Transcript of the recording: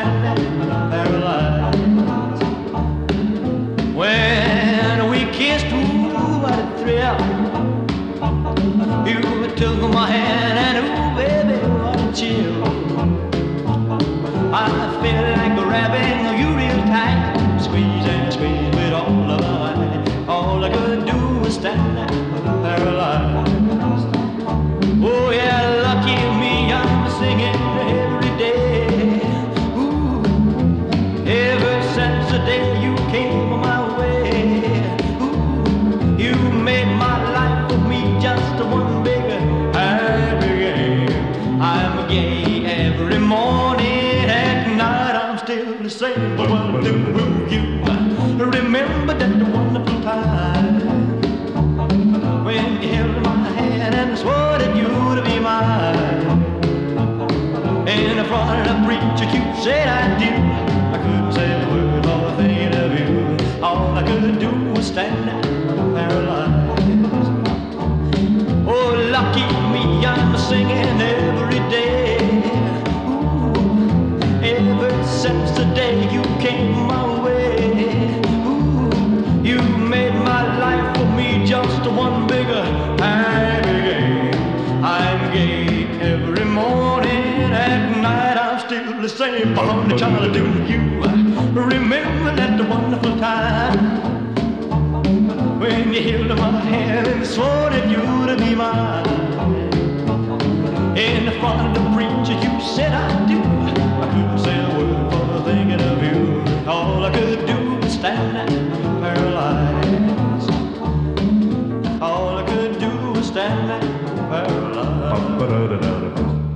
stand there paralyzed. When we kissed, ooh, what a thrill. You took my hand and ooh, baby, what a chill. I feel like grabbing you real tight, squeeze and squeeze with all of my might. All I could do was stand there paralyzed. Oh yeah, lucky me, I'm singing every day. Ooh, ever since the day you came my way. Ooh, you made my life for me just one big happy game. I'm gay every morning, at night I'm still the same. But what do you remember that wonderful time when you held my hand and swore that you'd be mine? In front of the preacher you said I do. I couldn't say a word for thinking of you. All I could do was stand there paralyzed. Oh, lucky me, I'm singing every day. Ooh, ever since the day you came my way. Ooh, you made my life for me just one bigger happy game. I'm gay every morning, at night I'm still the same. Born to child, do you remember that wonderful time when you held my hand and swore that you'd be mine? In front of the preacher you said I do. I couldn't say a word for thinking of you. All I could do was stand there paralyzed. All I could do was stand there paralyzed.